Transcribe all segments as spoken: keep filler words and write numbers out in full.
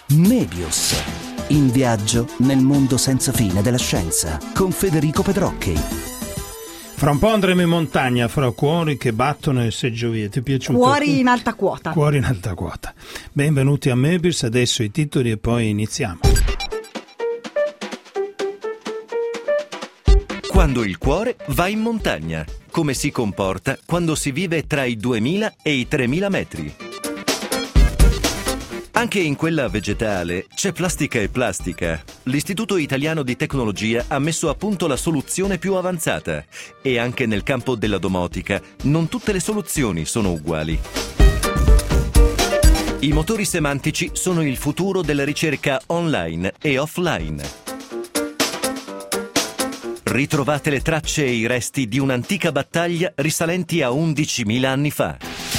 Mebius. In viaggio nel mondo senza fine della scienza con Federico Pedrocchi. Fra un po' andremo in montagna, fra cuori che battono e seggiovie. Ti è piaciuto? Cuori in alta quota. Cuori in alta quota. Benvenuti a Mebius, adesso i titoli e poi iniziamo. Quando il cuore va in montagna. Come si comporta quando si vive tra i duemila e i tremila metri. Anche in quella vegetale c'è plastica e plastica. L'Istituto Italiano di Tecnologia ha messo a punto la soluzione più avanzata. E anche nel campo della domotica non tutte le soluzioni sono uguali. I motori semantici sono il futuro della ricerca online e offline. Ritrovate le tracce e i resti di un'antica battaglia risalenti a undicimila anni fa.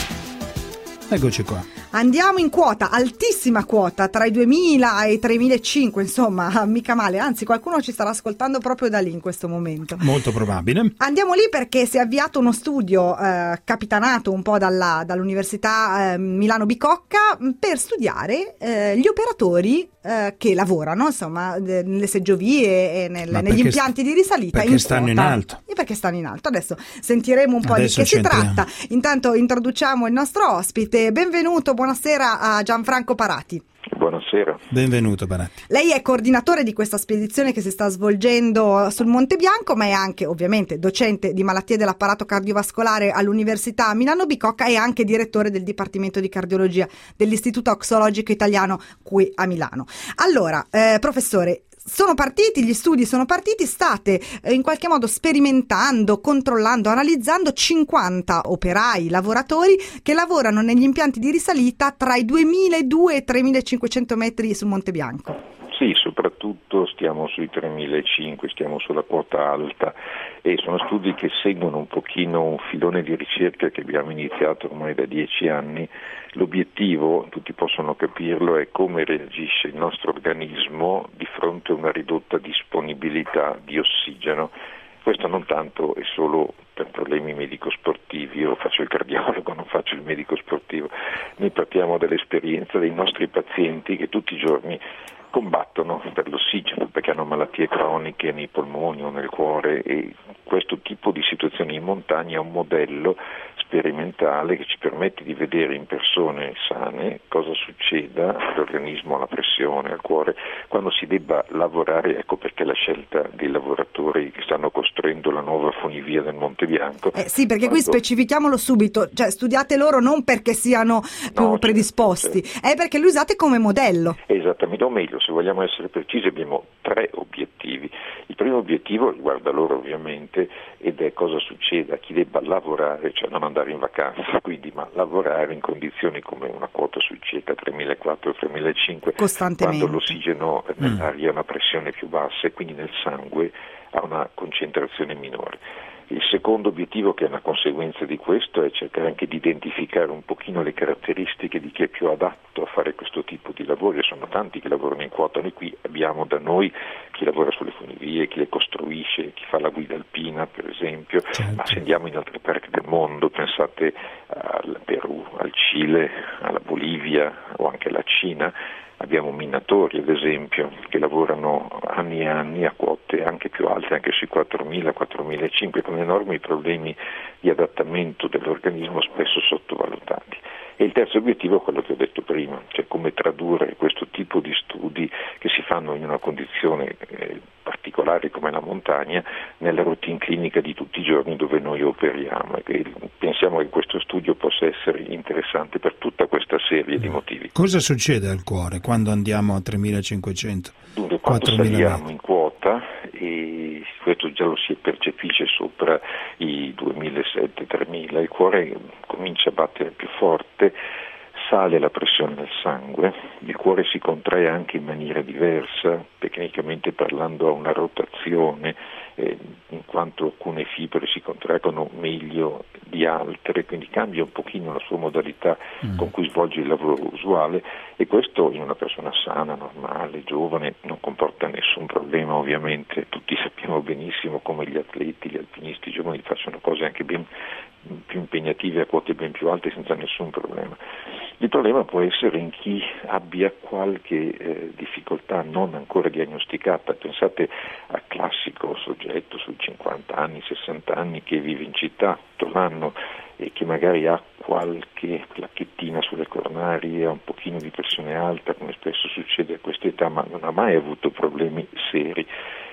Eccoci qua. Andiamo in quota, altissima quota, tra i duemila e i tremilacinque, insomma, mica male, anzi qualcuno ci starà ascoltando proprio da lì in questo momento. Molto probabile. Andiamo lì perché si è avviato uno studio eh, capitanato un po' dalla, dall'Università eh, Milano Bicocca per studiare eh, gli operatori eh, che lavorano, insomma, de, nelle seggiovie e nel, negli impianti di risalita. Perché in stanno quota. in alto. E perché stanno in alto. Adesso sentiremo un po' Adesso di che si c'entriamo. tratta. Intanto introduciamo il nostro ospite. Benvenuto, buonasera a Gianfranco Parati. Buonasera. Benvenuto Parati. Lei è coordinatore di questa spedizione che si sta svolgendo sul Monte Bianco, ma è anche ovviamente docente di malattie dell'apparato cardiovascolare all'Università Milano Bicocca e anche direttore del Dipartimento di Cardiologia dell'Istituto Oxologico Italiano qui a Milano. Allora, eh, professore, sono partiti, gli studi sono partiti, state eh, in qualche modo sperimentando, controllando, analizzando cinquanta operai, lavoratori che lavorano negli impianti di risalita tra i duemiladue e i tremilacinquecento metri sul Monte Bianco. Sì, soprattutto stiamo sui tremilacinquecento, stiamo sulla quota alta e sono studi che seguono un pochino un filone di ricerca che abbiamo iniziato ormai da dieci anni. L'obiettivo, tutti possono capirlo, è come reagisce il nostro organismo di fronte a una ridotta disponibilità di ossigeno. Questo non tanto è solo per problemi medico-sportivi, io faccio il cardiologo, non faccio il medico sportivo, noi partiamo dall'esperienza dei nostri pazienti che tutti i giorni combattono per l'ossigeno perché hanno malattie croniche nei polmoni o nel cuore e questo tipo di situazione in montagna è un modello sperimentale che ci permette di vedere in persone sane cosa succeda all'organismo, alla pressione, al cuore quando si debba lavorare. Ecco perché la scelta dei lavoratori che stanno costruendo la nuova funivia del Monte Bianco. Eh sì, perché quando... qui specifichiamolo subito, cioè studiate loro non perché siano più no, predisposti, certo. è perché li usate come modello. Esattamente, o meglio, se vogliamo essere precisi abbiamo tre obiettivi. Il primo obiettivo riguarda loro ovviamente ed è cosa succede a chi debba lavorare, cioè non andare in vacanza, quindi ma lavorare in condizioni come una quota sui circa tremilaquattrocento tremilacinquecento costantemente, quando l'ossigeno nell'aria ha una pressione più bassa e quindi nel sangue ha una concentrazione minore. Il secondo obiettivo, che è una conseguenza di questo, è cercare anche di identificare un pochino le caratteristiche di chi è più adatto a fare questo tipo di lavori. Sono tanti che lavorano in quota, noi qui abbiamo da noi chi lavora sulle funivie, chi le costruisce, chi fa la guida alpina per esempio, certo. Ma se andiamo in altre parti del mondo, pensate al Perù, al Cile, alla Bolivia o anche alla Cina, abbiamo minatori ad esempio che lavorano anni e anni a quote anche più alte, anche sui quattromila quattromilacinquecento, con enormi problemi di adattamento dell'organismo spesso sottovalutati. E il terzo obiettivo è quello che ho detto prima, cioè come tradurre questo tipo di studi che si fanno in una condizione eh, particolare come la montagna nella routine clinica di tutti i giorni dove noi operiamo e pensiamo che questo studio possa essere interessante per tutta questa serie di motivi. Cosa succede al cuore quando andiamo a tremilacinquecento? Dunque, quando saliamo in quota, e questo già lo si percepisce sopra i duemilasette tremila, il cuore comincia a battere più forte, sale la pressione del sangue, il cuore si contrae anche in maniera diversa, tecnicamente parlando ha una rotazione, eh, in quanto alcune fibre si contraggono meglio di altre, quindi cambia un pochino la sua modalità mm. con cui svolge il lavoro usuale e questo in una persona sana, normale, giovane non comporta nessun problema ovviamente, tutti sappiamo benissimo come gli atleti, gli alpinisti giovani facciano cose anche ben più impegnative a quote ben più alte senza nessun problema. Il problema può essere in chi abbia qualche eh, difficoltà non ancora diagnosticata. Pensate al classico soggetto sui cinquanta anni, sessanta anni che vive in città tutto l'anno e che magari ha qualche placchettina sulle coronarie, ha un pochino di pressione alta, come spesso succede a questa età, ma non ha mai avuto problemi seri.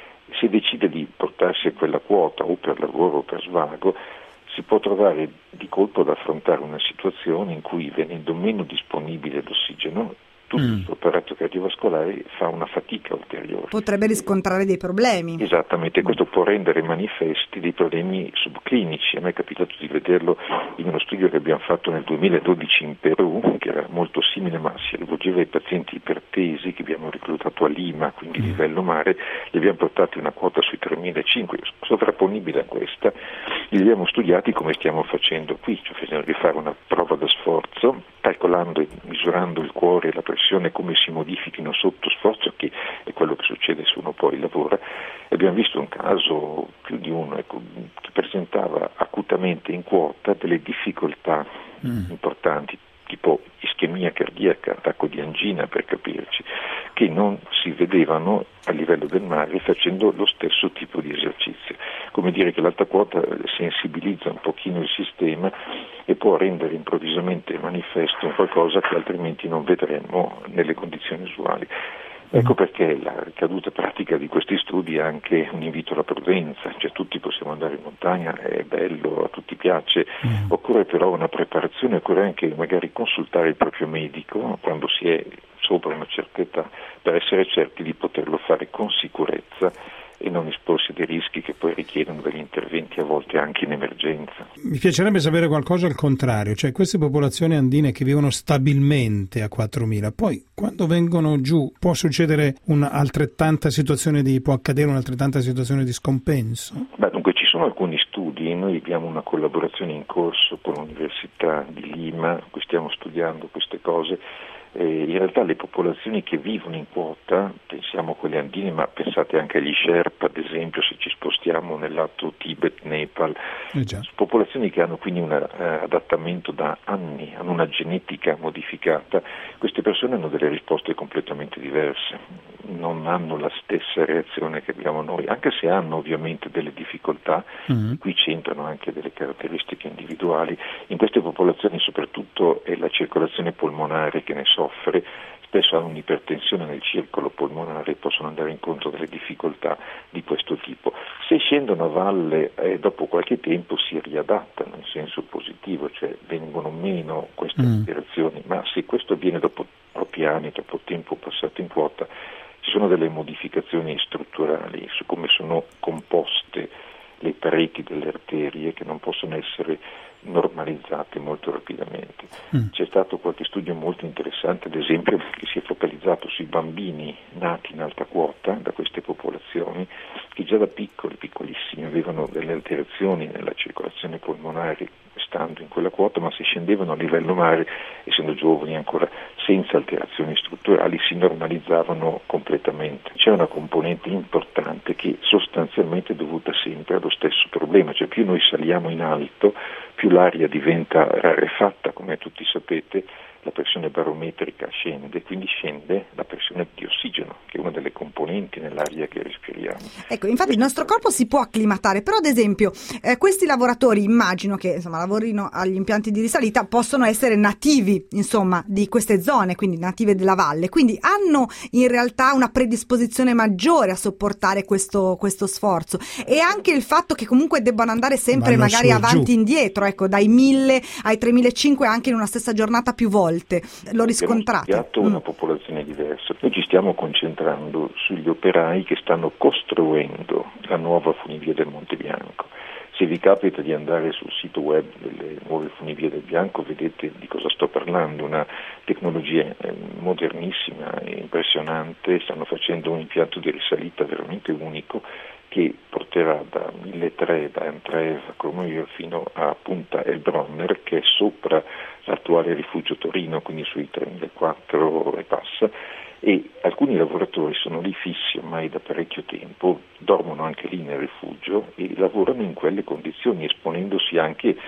Se decide di portarsi a quella quota o per lavoro o per svago, si può trovare di colpo ad affrontare una situazione in cui, venendo meno disponibile l'ossigeno, tutto mm. il suo apparato cardiovascolare fa una fatica ulteriore. Potrebbe riscontrare dei problemi. Esattamente, questo può rendere manifesti dei problemi subclinici. A me è capitato di vederlo in uno studio che abbiamo fatto nel duemiladodici in Perù, che era molto simile ma si rivolgeva ai pazienti ipertesi che abbiamo reclutato a Lima, quindi livello mare, li abbiamo portati una quota sui tremilacinquecento, sovrapponibile a questa, li abbiamo studiati come stiamo facendo qui, cioè facendo rifare una prova da sforzo, calcolando e misurando il cuore e la pressione, come si modifichino sotto sforzo, che è quello che succede se uno poi lavora. Abbiamo visto un caso, più di uno, ecco, che presentava acutamente in quota delle difficoltà mm. importanti, tipo ischemia cardiaca, attacco di angina per capirci, che non si vedevano a livello del mare facendo lo stesso tipo di esercizio. Come dire che l'alta quota sensibilizza un pochino il sistema e può rendere improvvisamente manifesto un qualcosa che altrimenti non vedremmo nelle condizioni usuali. Ecco perché la ricaduta pratica di questi studi è anche un invito alla prudenza, cioè tutti possiamo andare in montagna, è bello, a tutti piace, mm. occorre però una preparazione, occorre anche magari consultare il proprio medico quando si è sopra una certa età per essere certi di poterlo fare con sicurezza e non esporsi a dei rischi che poi richiedono degli interventi a volte anche in emergenza. Mi piacerebbe sapere qualcosa al contrario, cioè queste popolazioni andine che vivono stabilmente a quattromila, poi quando vengono giù può succedere un'altrettanta situazione di, può accadere un'altrettanta situazione di scompenso? Beh, dunque ci sono alcuni studi, noi abbiamo una collaborazione in corso con l'Università di Lima, qui stiamo studiando queste cose. Eh, in realtà le popolazioni che vivono in quota, pensiamo a quelle andine, ma pensate anche agli Sherpa, ad esempio, se ci spostiamo nel lato Tibet, Nepal, eh popolazioni che hanno quindi un uh, adattamento da anni, hanno una genetica modificata, queste persone hanno delle risposte completamente diverse, non hanno la stessa reazione che abbiamo noi, anche se hanno ovviamente delle difficoltà, mm-hmm. qui c'entrano anche delle caratteristiche individuali. In queste popolazioni soprattutto è la circolazione polmonare che ne soffre, spesso hanno un'ipertensione nel circolo polmonare e possono andare incontro a delle difficoltà di questo tipo. Se scendono a valle eh, dopo qualche tempo si riadattano in senso positivo, cioè vengono meno queste mm. alterazioni, ma se questo avviene dopo troppi anni, troppo tempo passato in quota, ci sono delle modificazioni strutturali su come sono composte le pareti delle arterie che non possono essere normalizzate molto rapidamente. Mm. C'è stato qualche studio molto interessante, ad esempio, che si è focalizzato sui bambini nati in alta quota da queste popolazioni, che già da piccoli, piccolissimi, avevano delle alterazioni nella circolazione polmonare stando in quella quota, ma se scendevano a livello mare, essendo giovani ancora senza alterazioni strutturali, si normalizzavano completamente. C'è una componente importante che sostanzialmente è dovuta sempre allo stesso problema, cioè più noi saliamo in alto, più l'aria diventa rarefatta, come tutti sapete, la pressione barometrica scende, quindi scende la pressione di ossigeno, che è una delle componenti nell'aria che respiriamo. Ecco, infatti il nostro corpo si può acclimatare, però ad esempio eh, questi lavoratori, immagino che insomma lavorino agli impianti di risalita, possono essere nativi insomma di queste zone, quindi native della valle, quindi hanno in realtà una predisposizione maggiore a sopportare questo, questo sforzo, e anche il fatto che comunque debbano andare sempre Vanno magari avanti e indietro, ecco, dai mille ai tremilacinquecento anche in una stessa giornata più volte. L'ho riscontrato. Abbiamo studiato una popolazione diversa. Noi ci stiamo concentrando sugli operai che stanno costruendo la nuova funivia del Monte Bianco. Se vi capita di andare sul sito web delle nuove funivie del Bianco, vedete di cosa sto parlando, una tecnologia modernissima e impressionante. Stanno facendo un impianto di risalita veramente unico che porterà da milletrecento, da Antrev a Courmayeur fino a Punta Elbronner, che è sopra l'attuale rifugio Torino, quindi sui tremilaquattro e passa, e alcuni lavoratori sono lì fissi ormai da parecchio tempo, dormono anche lì nel rifugio e lavorano in quelle condizioni, esponendosi anche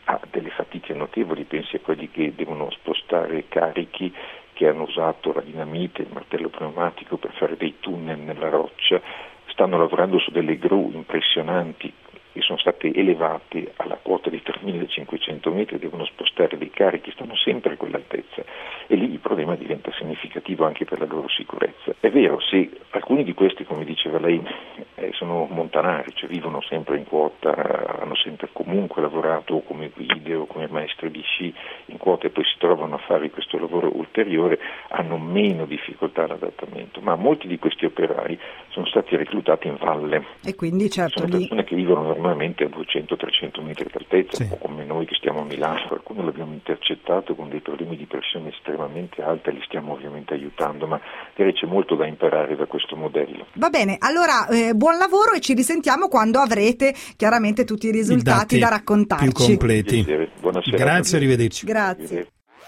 ha delle fatiche notevoli, pensi a quelli che devono spostare carichi, che hanno usato la dinamite, il martello pneumatico per fare dei tunnel nella roccia, stanno lavorando su delle gru impressionanti che sono state elevate alla quota di tremilacinquecento metri, devono spostare dei carichi, stanno sempre a quell'altezza e lì il problema diventa significativo anche per la loro sicurezza. È vero, se alcuni di questi, come diceva lei, eh, sono montanari, cioè vivono sempre in quota, hanno sempre comunque lavorato come guide o come maestri di sci in quota e poi si trovano a fare questo lavoro ulteriore, hanno meno difficoltà all'adattamento, ma molti di questi operai sono stati reclutati in valle. E quindi certo sono persone lì... che vivono normalmente a duecento trecento metri d'altezza, sì. un po' come noi che stiamo a Milano, qualcuno l'abbiamo intercettato con dei problemi di pressione estremamente alta e li stiamo ovviamente aiutando, ma direi c'è molto da imparare da questo modello. Va bene, allora eh, buon lavoro e ci risentiamo quando avrete chiaramente tutti i risultati I da raccontarci. più completi. Buonasera. Grazie, arrivederci. Grazie.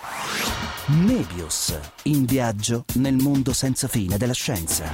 Nebius, in viaggio nel mondo senza fine della scienza.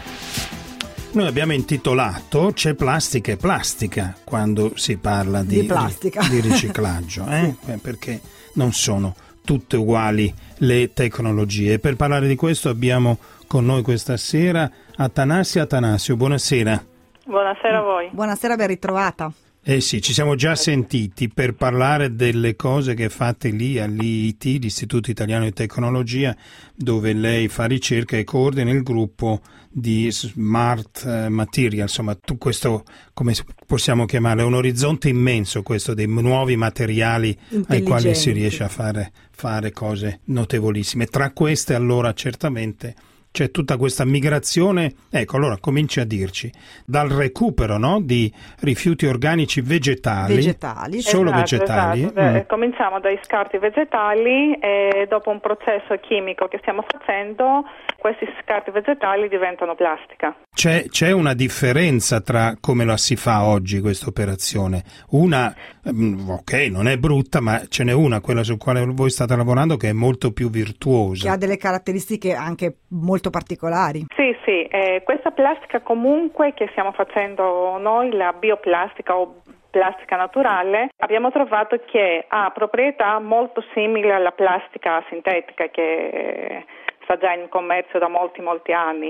Noi abbiamo intitolato C'è plastica e plastica quando si parla di, Di plastica. di riciclaggio, eh? Perché non sono tutte uguali le tecnologie. Per parlare di questo abbiamo con noi questa sera Attanasio Attanasio. Buonasera. Buonasera a voi. Buonasera, ben ritrovata. Eh sì, ci siamo già sentiti per parlare delle cose che fate lì all'I I T, l'Istituto Italiano di Tecnologia, dove lei fa ricerca e coordina il gruppo di Smart Material. Insomma, tu questo, come possiamo chiamarlo, è un orizzonte immenso questo dei nuovi materiali ai quali si riesce a fare, fare cose notevolissime. Tra queste allora certamente c'è tutta questa migrazione, ecco, allora cominci a dirci, dal recupero, no, di rifiuti organici vegetali, vegetali. solo Esatto, vegetali. esatto. Mm. Cominciamo dai scarti vegetali e dopo un processo chimico che stiamo facendo, questi scarti vegetali diventano plastica. C'è, c'è una differenza tra come la si fa oggi questa operazione. Una, ok, non è brutta, ma ce n'è una, quella su quale voi state lavorando, che è molto più virtuosa. Che ha delle caratteristiche anche molto particolari. Sì, sì, eh, questa plastica comunque che stiamo facendo noi, la bioplastica o plastica naturale, abbiamo trovato che ha proprietà molto simili alla plastica sintetica che sta già in commercio da molti molti anni.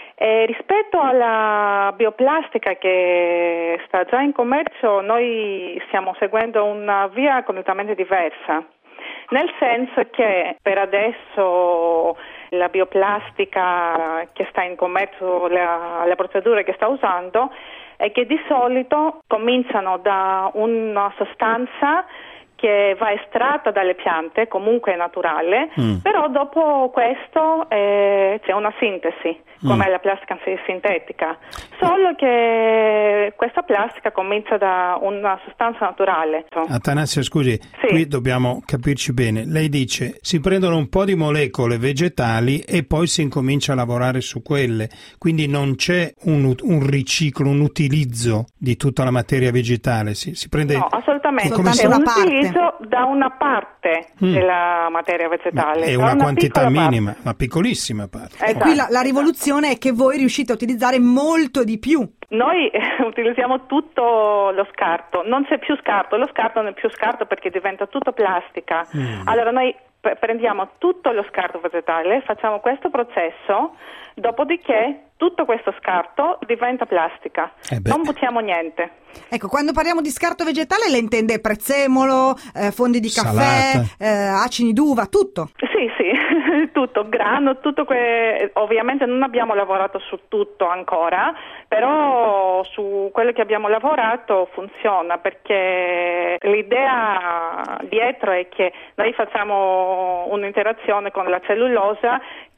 E rispetto alla bioplastica che sta già in commercio, noi stiamo seguendo una via completamente diversa, nel senso che per adesso la bioplastica che sta in commercio, la, la procedura che sta usando, è che di solito cominciano da una sostanza che va estratta dalle piante, comunque è naturale, mm. però dopo questo eh, c'è una sintesi, come mm. la plastica sintetica, solo che questa plastica comincia da una sostanza naturale. Attanasio, scusi, sì. Qui dobbiamo capirci bene. Lei dice si prendono un po' di molecole vegetali e poi si incomincia a lavorare su quelle, quindi non c'è un, un riciclo, un utilizzo di tutta la materia vegetale, si, si prende... No, assolutamente, come c'è se... un utilizzo da una parte mm. della materia vegetale. È una, una quantità minima, parte. Una piccolissima parte. Esatto. Qui la, la rivoluzione è che voi riuscite a utilizzare molto di più. Noi eh, utilizziamo tutto lo scarto, non c'è più scarto, lo scarto non è più scarto perché diventa tutto plastica. Mm. Allora noi p- prendiamo tutto lo scarto vegetale, facciamo questo processo, dopodiché tutto questo scarto diventa plastica, eh non buttiamo niente. Ecco, quando parliamo di scarto vegetale lei intende prezzemolo, eh, fondi di caffè, eh, acini d'uva, tutto? Sì, sì, tutto, grano, tutto que... ovviamente non abbiamo lavorato su tutto ancora, però su quello che abbiamo lavorato funziona, perché l'idea dietro è che noi facciamo un'interazione con la cellulosa,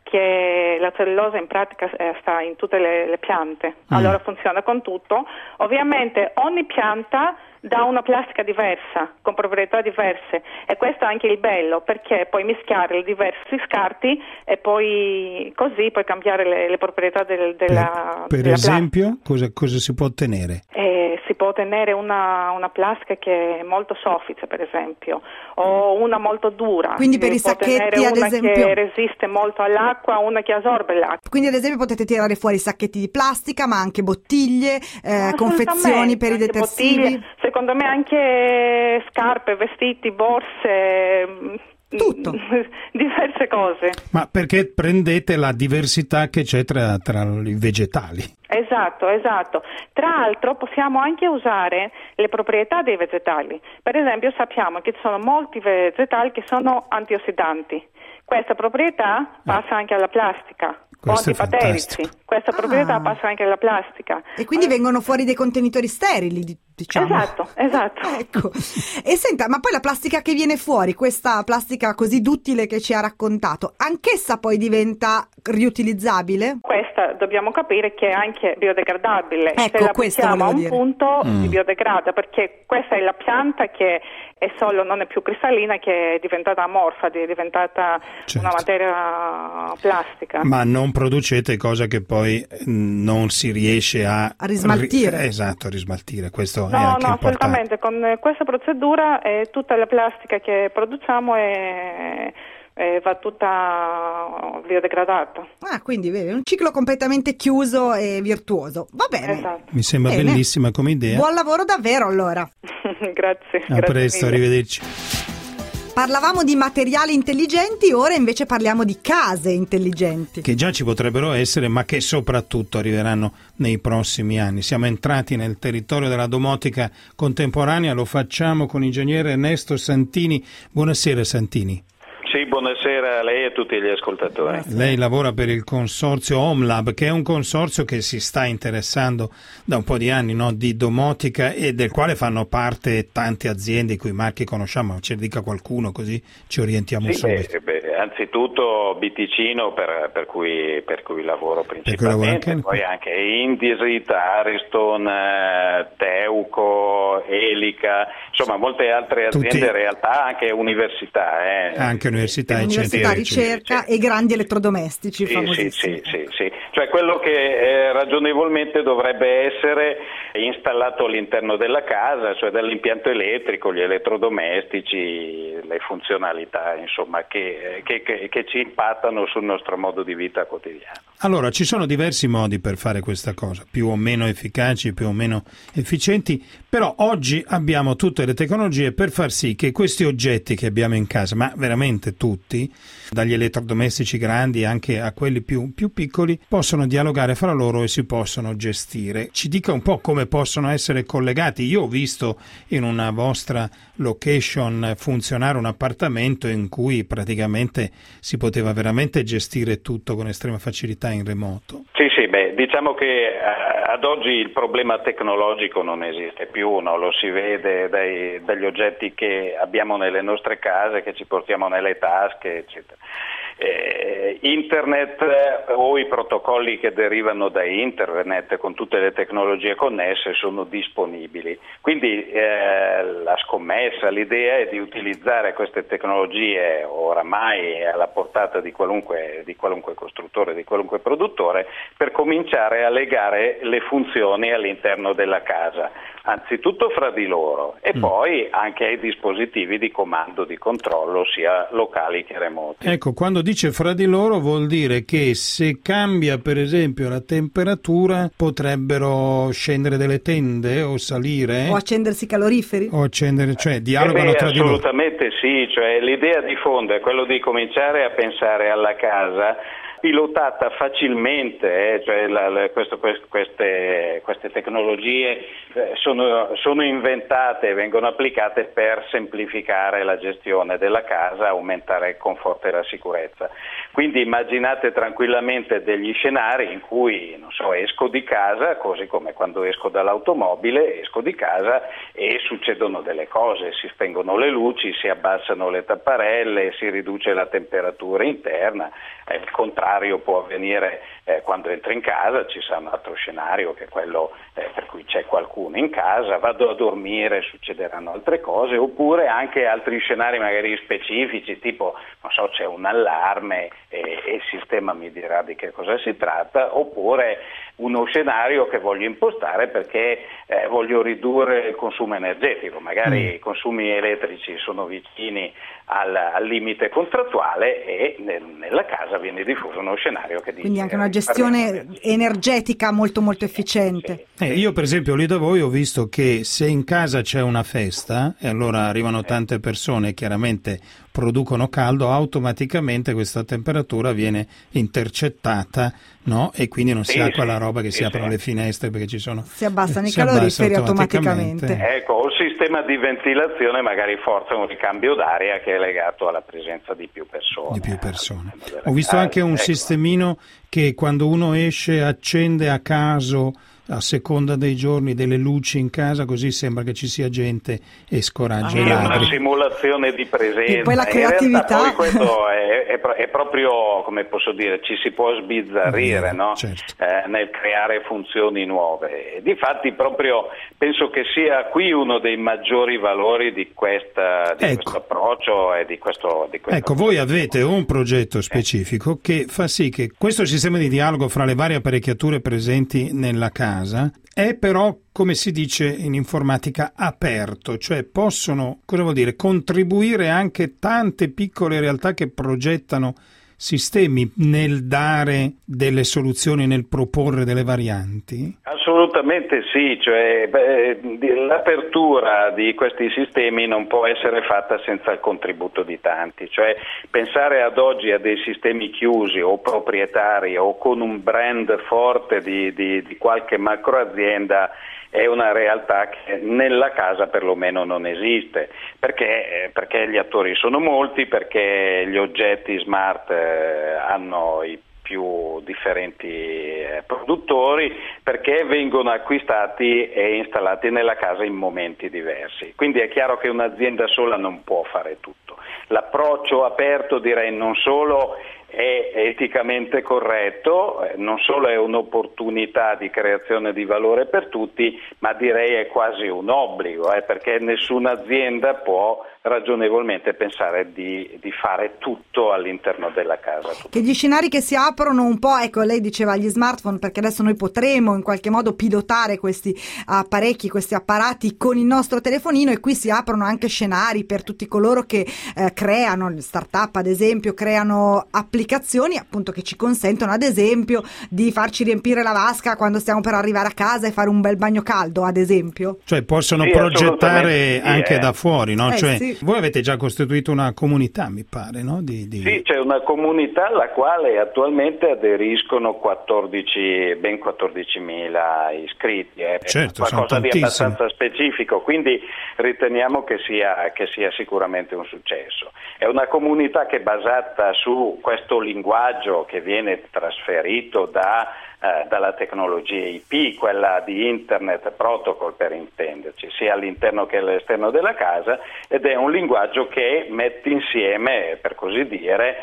che la cellulosa in pratica sta in tutte le, le piante, mm. allora funziona con tutto. Ovviamente ogni pianta dà una plastica diversa, con proprietà diverse, e questo è anche il bello, perché puoi mischiare i diversi scarti e poi così puoi cambiare le, le proprietà del, della Per, per della esempio, cosa, cosa si può ottenere? Eh, si può ottenere una, una plastica che è molto soffice, per esempio, o una molto dura. Quindi per i sacchetti, ad esempio, una che resiste molto all'acqua, una che assorbe l'acqua. Quindi ad esempio potete tirare fuori sacchetti di plastica, ma anche bottiglie, eh, confezioni per i detersivi. Bottiglie. secondo me anche scarpe, vestiti, borse, tutto, diverse cose. Ma perché prendete la diversità che c'è tra, tra i vegetali? Esatto, esatto. Tra l'altro possiamo anche usare le proprietà dei vegetali. Per esempio sappiamo che ci sono molti vegetali che sono antiossidanti. Questa proprietà passa anche alla plastica. Questo è Antipaterici. Questa Ah. proprietà passa anche alla plastica. E quindi vengono fuori dei contenitori sterili, di- diciamo. Esatto, esatto. Ecco. E senta, ma poi la plastica che viene fuori, questa plastica così duttile che ci ha raccontato, anch'essa poi diventa riutilizzabile? Questa dobbiamo capire che è anche biodegradabile. Ecco, Se la questo mettiamo a un volevo dire. punto Mm. si biodegrada, perché questa è la pianta che è solo, non è più cristallina, che è diventata amorfa, è diventata Certo. una materia plastica. Ma non producete cosa che poi mm, non si riesce a, A rismaltire. ri- esatto, a rismaltire. Questo è No, anche no, importante. assolutamente. Con questa procedura eh, tutta la plastica che produciamo è, è- va tutta biodegradata. Ah, quindi vedi, un ciclo completamente chiuso e virtuoso. Va bene. Esatto. Mi sembra Bene. bellissima come idea. Buon lavoro davvero allora. Grazie. A grazie presto, mille. arrivederci. Parlavamo di materiali intelligenti, ora invece parliamo di case intelligenti. Che già ci potrebbero essere, ma che soprattutto arriveranno nei prossimi anni. Siamo entrati nel territorio della domotica contemporanea, lo facciamo con l'ingegnere Ernesto Santini. Buonasera Santini. Sì, buonasera a lei e a tutti gli ascoltatori. Lei lavora per il consorzio HomeLab, che è un consorzio che si sta interessando da un po' di anni, no, di domotica, e del quale fanno parte tante aziende i cui marchi conosciamo. Ce ne dica qualcuno così ci orientiamo Sì, subito. beh, beh, anzitutto Biticino, per, per, cui, per cui lavoro principalmente, anche- poi anche Indesit, Ariston, eh, Teuco, Elica, insomma molte altre aziende, Tutti- in realtà anche università. Eh. Anche università e Università, centri di ricerca. ricerca e grandi elettrodomestici Sì, sì, famosissimi. sì, sì, sì. Cioè quello che eh, ragionevolmente dovrebbe essere installato all'interno della casa, cioè dall'impianto elettrico, gli elettrodomestici, le funzionalità, insomma, che, che, che, che ci impattano sul nostro modo di vita quotidiano. Allora, ci sono diversi modi per fare questa cosa, più o meno efficaci, più o meno efficienti, però oggi abbiamo tutte le tecnologie per far sì che questi oggetti che abbiamo in casa, ma veramente tutti, dagli elettrodomestici grandi anche a quelli più, più piccoli, possono dialogare fra loro e si possono gestire. Ci dica un po' come possono essere collegati. Io ho visto in una vostra location funzionare un appartamento in cui praticamente si poteva veramente gestire tutto con estrema facilità in remoto. Sì, sì, beh, diciamo che eh, ad oggi il problema tecnologico non esiste più, no? Lo si vede dai, dagli oggetti che abbiamo nelle nostre case, che ci portiamo nelle tasche, eccetera. Eh, internet eh, o i protocolli che derivano da internet con tutte le tecnologie connesse sono disponibili, quindi eh, la scommessa, l'idea è di utilizzare queste tecnologie oramai alla portata di qualunque, di qualunque costruttore, di qualunque produttore, per cominciare a legare le funzioni all'interno della casa, anzitutto fra di loro e mm. poi anche ai dispositivi di comando, di controllo sia locali che remoti. Ecco, quando dice fra di loro vuol dire che se cambia per esempio la temperatura potrebbero scendere delle tende o salire O accendersi i caloriferi? o accendere, cioè dialogano eh beh, tra di loro. assolutamente sì, cioè l'idea di fondo è quello di cominciare a pensare alla casa pilotata facilmente, eh, cioè la, la, questo, queste, queste tecnologie eh, sono, sono inventate e vengono applicate per semplificare la gestione della casa, aumentare il comfort e la sicurezza. Quindi immaginate tranquillamente degli scenari in cui, non so, esco di casa, così come quando esco dall'automobile, esco di casa e succedono delle cose, si spengono le luci, si abbassano le tapparelle, si riduce la temperatura interna, eh, il contrario può avvenire eh, quando entri in casa, ci sarà un altro scenario che è quello eh, per cui c'è qualcuno in casa, vado a dormire, succederanno altre cose, oppure anche altri scenari magari specifici, tipo non so, c'è un allarme e, e il sistema mi dirà di che cosa si tratta, oppure uno scenario che voglio impostare perché eh, voglio ridurre il consumo energetico, magari mm. i consumi elettrici sono vicini al, al limite contrattuale e nel, nella casa viene diffuso uno scenario che dice quindi anche una gestione energetica molto molto efficiente. Eh, io per esempio lì da voi ho visto che se in casa c'è una festa e allora arrivano tante persone, chiaramente producono caldo, automaticamente questa temperatura viene intercettata, no? E quindi non si sì, ha quella sì, roba che sì, si aprono sì. le finestre perché ci sono si abbassano eh, i si abbassa caloriferi automaticamente. automaticamente. Ecco, o il sistema di ventilazione magari forza un ricambio d'aria che è legato alla presenza di più persone. Di più persone. Eh, Ho visto anche un ecco. sistemino che quando uno esce accende a caso a seconda dei giorni delle luci in casa, così sembra che ci sia gente e scoraggia Sì, i è una ladri. simulazione di presenza. E poi la In creatività. realtà poi questo è, è, è proprio, come posso dire, ci si può sbizzarrire, Mm, no? certo. eh, nel creare funzioni nuove. E difatti proprio penso che sia qui uno dei maggiori valori di, questa, di Ecco. questo approccio e di questo, di questo Ecco, voi avete un progetto specifico che fa sì che questo sistema di dialogo fra le varie apparecchiature presenti nella casa è però, come si dice in informatica, aperto, cioè possono, cosa vuol dire, contribuire anche tante piccole realtà che progettano sistemi nel dare delle soluzioni, nel proporre delle varianti? Assolutamente sì, cioè, beh, l'apertura di questi sistemi non può essere fatta senza il contributo di tanti, cioè pensare ad oggi a dei sistemi chiusi o proprietari o con un brand forte di, di, di qualche macro azienda è una realtà che nella casa perlomeno non esiste, perché, perché gli attori sono molti, perché gli oggetti smart eh, hanno i più differenti eh, produttori, perché vengono acquistati e installati nella casa in momenti diversi. Quindi è chiaro che un'azienda sola non può fare tutto. L'approccio aperto, direi, non solo è eticamente corretto, eh, non solo è un'opportunità di creazione di valore per tutti, ma direi è quasi un obbligo, eh, perché nessuna azienda può ragionevolmente pensare di, di fare tutto all'interno della casa. Che gli scenari che si aprono un po', ecco, lei diceva gli smartphone, perché adesso noi potremo in qualche modo pilotare questi apparecchi, questi apparati con il nostro telefonino, e qui si aprono anche scenari per tutti coloro che eh, creano, start-up ad esempio, creano applicazioni appunto che ci consentono ad esempio di farci riempire la vasca quando stiamo per arrivare a casa e fare un bel bagno caldo, ad esempio. Cioè possono Sì, progettare sì, anche eh. da fuori, no? Eh, Cioè, sì. voi avete già costituito una comunità, mi pare, no? Di, di... Sì, c'è una comunità alla quale attualmente aderiscono quattordici, ben quattordicimila iscritti, è Certo, qualcosa sono di tantissimi. abbastanza specifico, quindi riteniamo che sia, che sia sicuramente un successo. È una comunità che è basata su questo linguaggio che viene trasferito da Eh, dalla tecnologia I P, quella di Internet Protocol per intenderci, sia all'interno che all'esterno della casa, ed è un linguaggio che mette insieme, per così dire,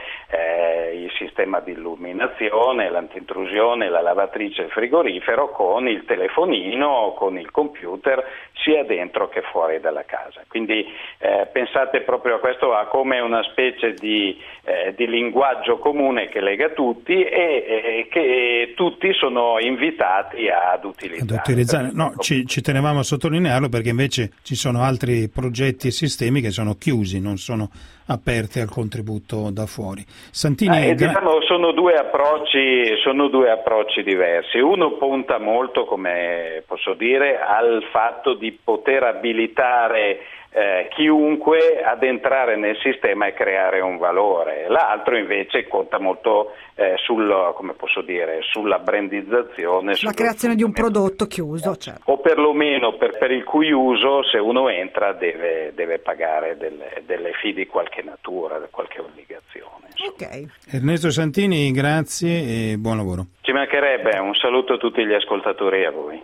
eh, il sistema di illuminazione, l'antintrusione, la lavatrice e il frigorifero con il telefonino, con il computer, sia dentro che fuori dalla casa. Quindi eh, pensate proprio a questo a come una specie di, eh, di linguaggio comune che lega tutti e, e che tutti sono invitati ad utilizzare. Ad utilizzare. No, ci, ci tenevamo a sottolinearlo perché invece ci sono altri progetti e sistemi che sono chiusi, non sono aperti al contributo da fuori. Santini, eh, gra- diciamo, sono due approcci, sono due approcci diversi. Uno punta molto, come posso dire, al fatto di poter abilitare Eh, chiunque ad entrare nel sistema e creare un valore. L'altro invece conta molto eh, sul, come posso dire, sulla brandizzazione, La creazione di un prodotto chiuso, certo. o perlomeno per, per il cui uso, se uno entra deve, deve pagare delle, delle fee di qualche natura, qualche obbligazione. Ok. Ernesto Santini, grazie e buon lavoro. Ci mancherebbe, un saluto a tutti gli ascoltatori e a voi.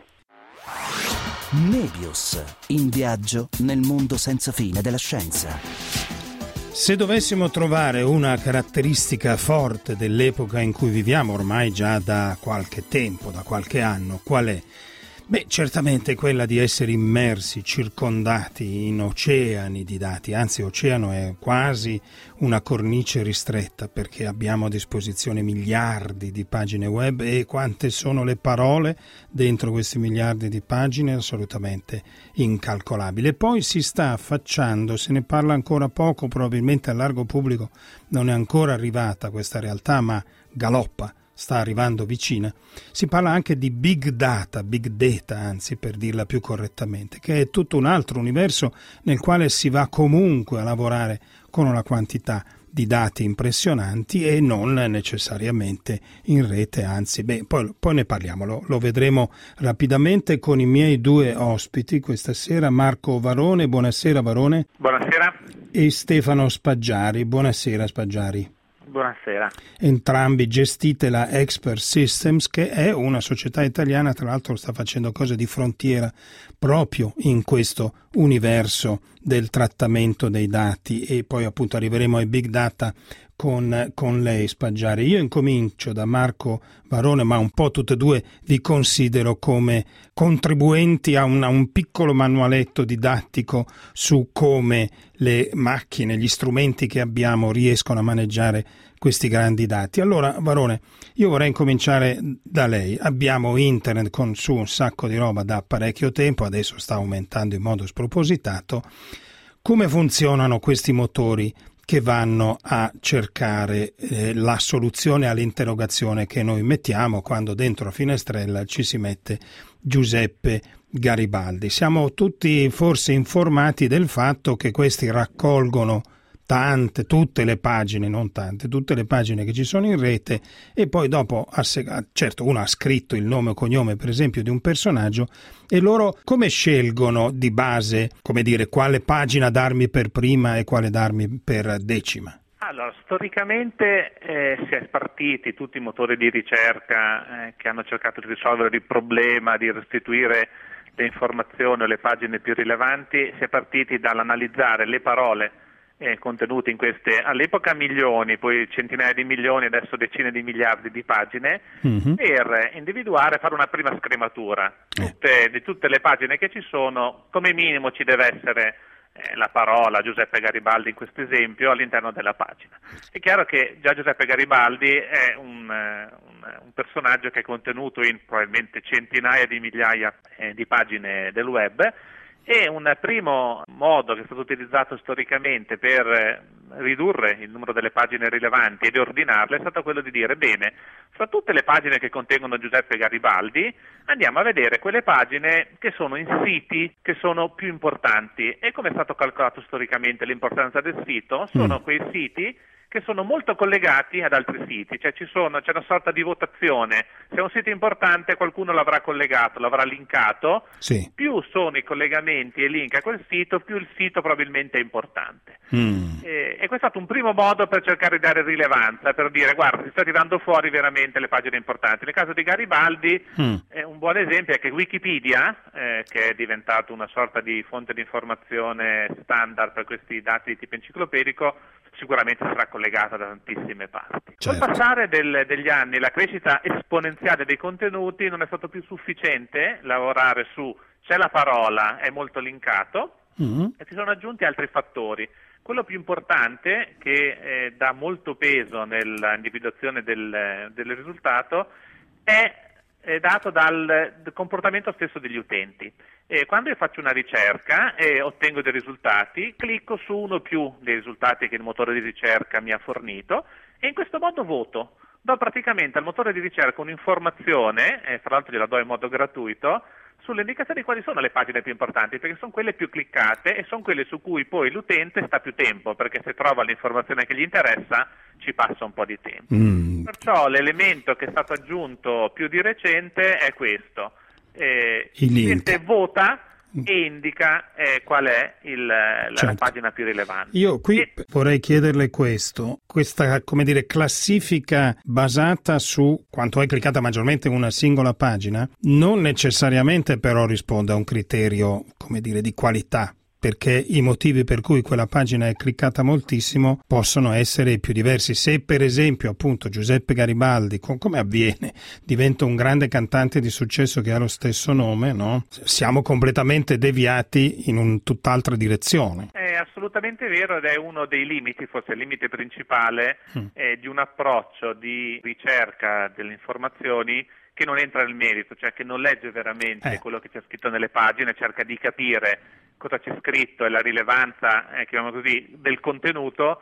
Nebius, in viaggio nel mondo senza fine della scienza. Se dovessimo trovare una caratteristica forte dell'epoca in cui viviamo ormai già da qualche tempo, da qualche anno, qual è? Beh, certamente quella di essere immersi, circondati in oceani di dati, anzi oceano è quasi una cornice ristretta perché abbiamo a disposizione miliardi di pagine web e quante sono le parole dentro questi miliardi di pagine assolutamente incalcolabili. E poi si sta affacciando, se ne parla ancora poco, probabilmente al largo pubblico non è ancora arrivata questa realtà, ma galoppa sta arrivando vicina, si parla anche di big data, big data anzi per dirla più correttamente, che è tutto un altro universo nel quale si va comunque a lavorare con una quantità di dati impressionanti e non necessariamente in rete, anzi, beh, poi, poi ne parliamo, lo, lo vedremo rapidamente con i miei due ospiti questa sera, Marco Varone, buonasera Varone. Buonasera. E Stefano Spaggiari, buonasera Spaggiari. Buonasera. Entrambi gestite la Expert Systems, che è una società italiana, tra l'altro sta facendo cose di frontiera proprio in questo universo del trattamento dei dati, e poi appunto arriveremo ai big data con, con lei Spaggiari. Io incomincio da Marco Varone, ma un po' tutte e due vi considero come contribuenti a un, a un piccolo manualetto didattico su come le macchine, gli strumenti che abbiamo riescono a maneggiare questi grandi dati. Allora Varone, io vorrei incominciare da lei. Abbiamo internet con su un sacco di roba da parecchio tempo, adesso sta aumentando in modo spropositato. Come funzionano questi motori che vanno a cercare eh, la soluzione all'interrogazione che noi mettiamo quando dentro a finestrella ci si mette Giuseppe Garibaldi? Siamo tutti forse informati del fatto che questi raccolgono tante, tutte le pagine, non tante, tutte le pagine che ci sono in rete, e poi dopo, certo, uno ha scritto il nome o cognome per esempio di un personaggio, e loro come scelgono di base, come dire, quale pagina darmi per prima e quale darmi per decima? Allora, storicamente eh, si è partiti tutti i motori di ricerca eh, che hanno cercato di risolvere il problema di restituire le informazioni o le pagine più rilevanti, si è partiti dall'analizzare le parole Eh, contenuti in queste all'epoca milioni, poi centinaia di milioni, adesso decine di miliardi di pagine, mm-hmm. per individuare, fare una prima scrematura tutte, di tutte le pagine che ci sono. Come minimo ci deve essere eh, la parola Giuseppe Garibaldi in questo esempio all'interno della pagina. È chiaro che già Giuseppe Garibaldi è un, un, un personaggio che è contenuto in probabilmente centinaia di migliaia eh, di pagine del web. E un primo modo che è stato utilizzato storicamente per ridurre il numero delle pagine rilevanti ed ordinarle è stato quello di dire: bene, fra tutte le pagine che contengono Giuseppe Garibaldi andiamo a vedere quelle pagine che sono in siti che sono più importanti. E come è stato calcolato storicamente l'importanza del sito? Sono mm. quei siti che sono molto collegati ad altri siti, cioè ci sono, c'è una sorta di votazione. Se è un sito importante qualcuno l'avrà collegato, l'avrà linkato, sì. Più sono i collegamenti e link a quel sito, più il sito probabilmente è importante. Mm. E, e questo è stato un primo modo per cercare di dare rilevanza, per dire: guarda, si sta tirando fuori veramente le pagine importanti. Nel caso di Garibaldi mm. eh, un buon esempio è che Wikipedia, eh, che è diventato una sorta di fonte di informazione standard per questi dati di tipo enciclopedico, sicuramente sarà collegata da tantissime parti. Certo. Col passare del, degli anni, la crescita esponenziale dei contenuti, non è stato più sufficiente lavorare su c'è la parola, è molto linkato, mm-hmm. e si sono aggiunti altri fattori. Quello più importante, che eh, dà molto peso nell'individuazione del, del risultato, è è dato dal, dal comportamento stesso degli utenti. E quando io faccio una ricerca e ottengo dei risultati, clicco su uno o più dei risultati che il motore di ricerca mi ha fornito e in questo modo voto. Do praticamente al motore di ricerca un'informazione, e fra l'altro gliela do in modo gratuito, sulle indicazioni di quali sono le pagine più importanti, perché sono quelle più cliccate e sono quelle su cui poi l'utente sta più tempo, perché se trova l'informazione che gli interessa ci passa un po' di tempo. Mm. Perciò l'elemento che è stato aggiunto più di recente è questo: eh, l'utente vota e indica eh, qual è il, la, certo. la pagina più rilevante. Io qui e... vorrei chiederle questo, questa, come dire, classifica basata su quanto è cliccata maggiormente una singola pagina, non necessariamente però risponde a un criterio, come dire, di qualità, perché i motivi per cui quella pagina è cliccata moltissimo possono essere più diversi. Se per esempio appunto Giuseppe Garibaldi, com- come avviene, diventa un grande cantante di successo che ha lo stesso nome, no? Siamo completamente deviati in un tutt'altra direzione. È assolutamente vero ed è uno dei limiti, forse il limite principale, mm. eh, di un approccio di ricerca delle informazioni che non entra nel merito, cioè che non legge veramente eh. quello che c'è scritto nelle pagine, cerca di capire cosa c'è scritto e la rilevanza, eh, chiamiamo così, del contenuto,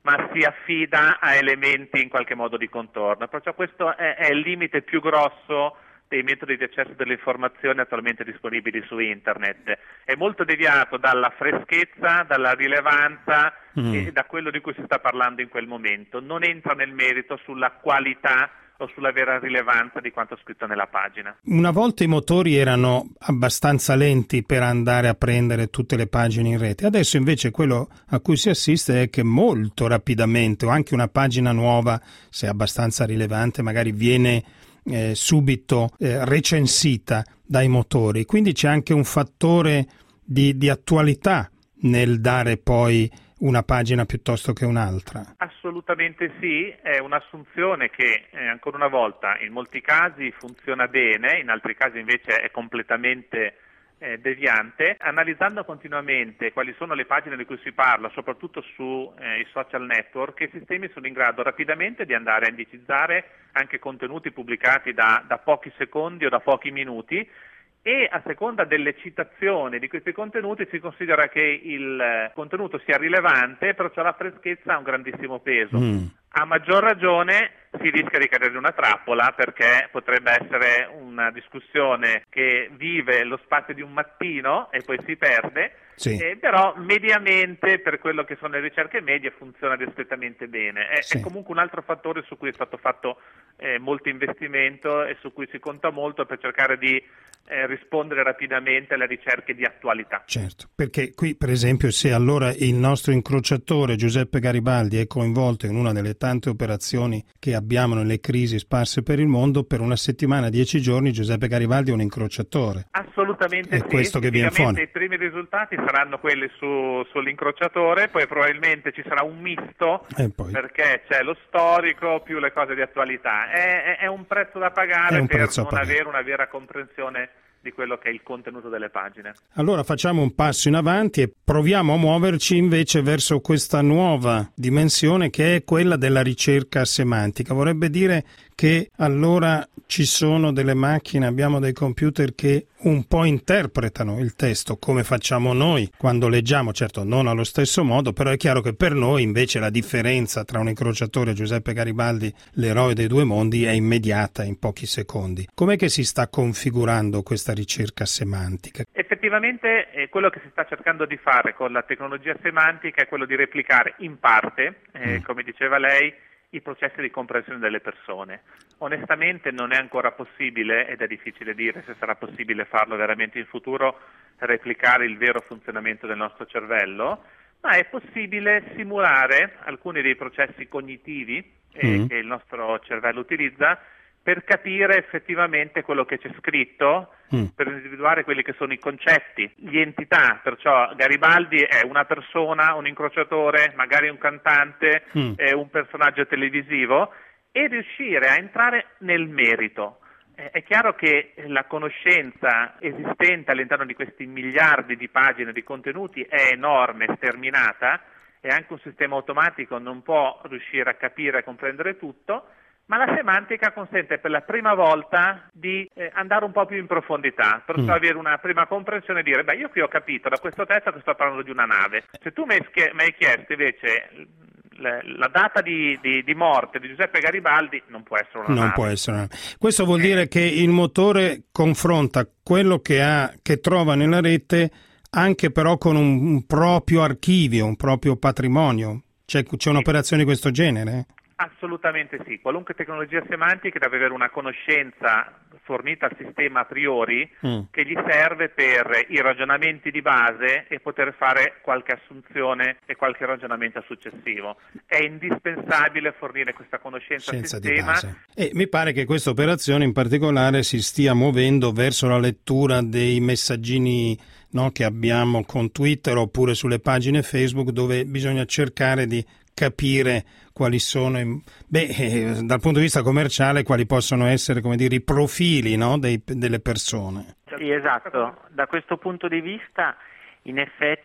ma si affida a elementi in qualche modo di contorno. Perciò questo è, è il limite più grosso dei metodi di accesso delle informazioni attualmente disponibili su internet. È molto deviato dalla freschezza, dalla rilevanza mm. e da quello di cui si sta parlando in quel momento. Non entra nel merito sulla qualità o sulla vera rilevanza di quanto scritto nella pagina. Una volta i motori erano abbastanza lenti per andare a prendere tutte le pagine in rete, adesso invece quello a cui si assiste è che molto rapidamente, o anche una pagina nuova, se abbastanza rilevante, magari viene eh, subito eh, recensita dai motori, quindi c'è anche un fattore di, di attualità nel dare poi una pagina piuttosto che un'altra. Assolutamente sì, è un'assunzione che eh, ancora una volta in molti casi funziona bene, in altri casi invece è completamente eh, deviante. Analizzando continuamente quali sono le pagine di cui si parla, soprattutto sui eh, social network, i sistemi sono in grado rapidamente di andare a indicizzare anche contenuti pubblicati da, da pochi secondi o da pochi minuti, e a seconda delle citazioni di questi contenuti si considera che il contenuto sia rilevante, perciò la freschezza ha un grandissimo peso. Mm. A maggior ragione si rischia di cadere in una trappola, perché potrebbe essere una discussione che vive lo spazio di un mattino e poi si perde, sì. eh, però mediamente, per quello che sono le ricerche medie, funziona discretamente bene. È, sì. è comunque un altro fattore su cui è stato fatto eh, molto investimento e su cui si conta molto per cercare di eh, rispondere rapidamente alle ricerche di attualità. Certo, perché qui per esempio se allora il nostro incrociatore Giuseppe Garibaldi è coinvolto in una delle tante operazioni che abbiamo nelle crisi sparse per il mondo, per una settimana, dieci giorni, Giuseppe Garibaldi è un incrociatore. Assolutamente è sì. questo che viene fuori. I primi risultati saranno quelli su, sull'incrociatore, poi probabilmente ci sarà un misto, poi... perché c'è lo storico più le cose di attualità. È, è, è un prezzo da pagare per prezzo non pagare. avere una vera comprensione di quello che è il contenuto delle pagine. Allora facciamo un passo in avanti e proviamo a muoverci invece verso questa nuova dimensione che è quella della ricerca semantica. Vorrebbe dire che allora ci sono delle macchine, abbiamo dei computer che un po' interpretano il testo come facciamo noi quando leggiamo, certo non allo stesso modo, però è chiaro che per noi invece la differenza tra un incrociatore e Giuseppe Garibaldi, l'eroe dei due mondi, è immediata in pochi secondi. Com'è che si sta configurando questa ricerca semantica? Effettivamente eh, quello che si sta cercando di fare con la tecnologia semantica è quello di replicare in parte, eh, mm. come diceva lei, i processi di comprensione delle persone. Onestamente non è ancora possibile, ed è difficile dire se sarà possibile farlo veramente in futuro, replicare il vero funzionamento del nostro cervello, ma è possibile simulare alcuni dei processi cognitivi eh, mm. che il nostro cervello utilizza per capire effettivamente quello che c'è scritto, mm. per individuare quelli che sono i concetti, le entità. Perciò Garibaldi è una persona, un incrociatore, magari un cantante, mm. è un personaggio televisivo, e riuscire a entrare nel merito. È chiaro che la conoscenza esistente all'interno di questi miliardi di pagine di contenuti è enorme, sterminata, e anche un sistema automatico non può riuscire a capire e comprendere tutto, ma la semantica consente per la prima volta di eh, andare un po' più in profondità, perciò mm. avere una prima comprensione e dire, beh, io qui ho capito da questo testo che sto parlando di una nave. Se tu mi hai, schie- mi hai chiesto invece la, la data di, di, di morte di Giuseppe Garibaldi, non può essere una non nave. Può essere una... Questo vuol eh. dire che il motore confronta quello che ha, che trova nella rete, anche però con un, un proprio archivio, un proprio patrimonio. C'è, c'è un'operazione di questo genere? Assolutamente sì, qualunque tecnologia semantica deve avere una conoscenza fornita al sistema a priori mm. che gli serve per i ragionamenti di base e poter fare qualche assunzione e qualche ragionamento successivo. È indispensabile fornire questa conoscenza Senza al sistema. Di base. E mi pare che questa operazione in particolare si stia muovendo verso la lettura dei messaggini, no, che abbiamo con Twitter oppure sulle pagine Facebook, dove bisogna cercare di capire quali sono, beh, eh, dal punto di vista commerciale, quali possono essere, come dire, i profili, no, dei, delle persone. Sì, esatto. Da questo punto di vista, in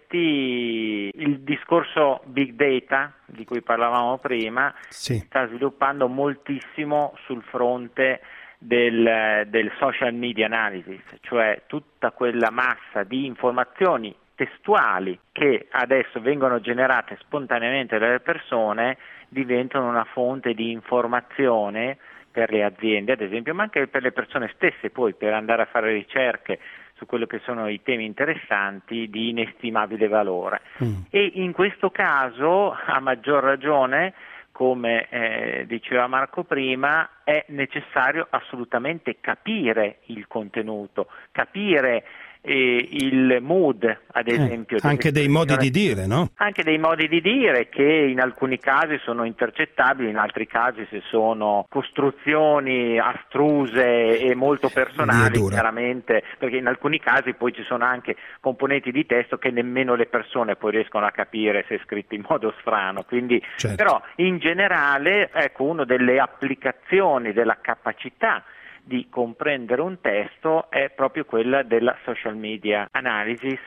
effetti, il discorso big data di cui parlavamo prima sì. sta sviluppando moltissimo sul fronte del, del social media analysis, cioè tutta quella massa di informazioni testuali che adesso vengono generate spontaneamente dalle persone diventano una fonte di informazione per le aziende, ad esempio, ma anche per le persone stesse, poi per andare a fare ricerche su quello che sono i temi interessanti di inestimabile valore. Mm. E in questo caso, a maggior ragione, come eh, diceva Marco prima, è necessario assolutamente capire il contenuto, capire eh, il mood, ad esempio. Eh, anche dei modi di dire, no? Anche dei modi di dire che in alcuni casi sono intercettabili, in altri casi se sono costruzioni astruse e molto personali, chiaramente, perché in alcuni casi poi ci sono anche componenti di testo che nemmeno le persone poi riescono a capire se è scritto in modo strano, quindi certo. Però in generale, ecco, una delle applicazioni della capacità di comprendere un testo è proprio quella della social media analysis,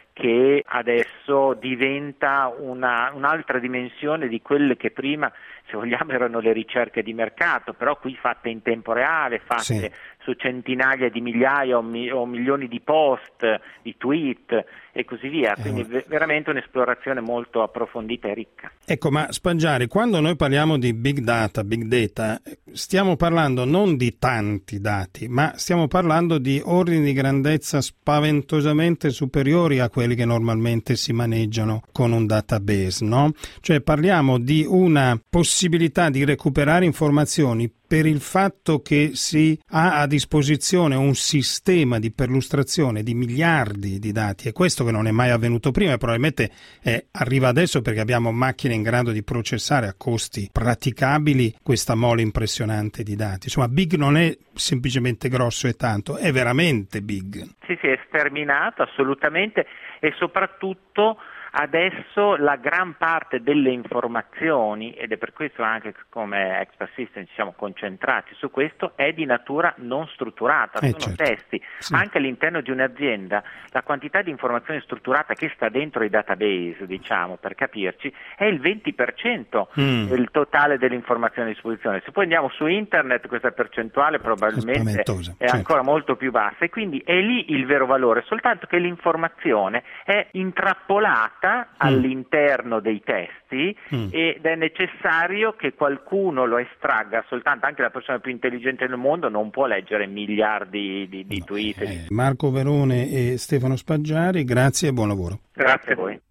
che adesso diventa una, un'altra dimensione di quelle che prima, se vogliamo, erano le ricerche di mercato, però qui fatte in tempo reale, fatte sì. su centinaia di migliaia o, mi, o milioni di post, di tweet e così via, quindi eh. veramente un'esplorazione molto approfondita e ricca. Ecco, ma Spaggiari, quando noi parliamo di big data, big data, stiamo parlando non di tanti dati, ma stiamo parlando di ordini di grandezza spaventosamente superiori a quelli che normalmente si maneggiano con un database, no? Cioè parliamo di una possibilità di recuperare informazioni per il fatto che si ha a disposizione un sistema di perlustrazione di miliardi di dati, e questo che non è mai avvenuto prima e probabilmente eh, arriva adesso perché abbiamo macchine in grado di processare a costi praticabili questa mole impressionante di dati. Insomma, big non è semplicemente grosso e tanto, è veramente big. Sì, sì, è sterminato assolutamente, e soprattutto adesso la gran parte delle informazioni, ed è per questo anche come Expert System ci siamo concentrati su questo, è di natura non strutturata, eh, sono certo. testi. Sì. Anche all'interno di un'azienda la quantità di informazione strutturata che sta dentro i database, diciamo, per capirci, è il venti per cento mm. del totale delle informazioni a disposizione. Se poi andiamo su internet questa percentuale probabilmente è, è certo. ancora molto più bassa, e quindi è lì il vero valore, soltanto che l'informazione è intrappolata all'interno dei testi mm. ed è necessario che qualcuno lo estragga, soltanto anche la persona più intelligente del mondo non può leggere miliardi di, di no, tweet. Eh, Marco Verone e Stefano Spaggiari, grazie e buon lavoro. Grazie a voi.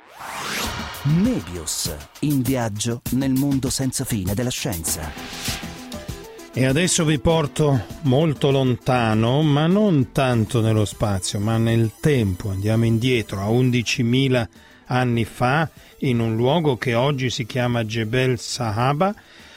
Nebius, in viaggio nel mondo senza fine della scienza. E adesso vi porto molto lontano, ma non tanto nello spazio, ma nel tempo. Andiamo indietro a undicimila anni fa, in un luogo che oggi si chiama Jebel Sahaba.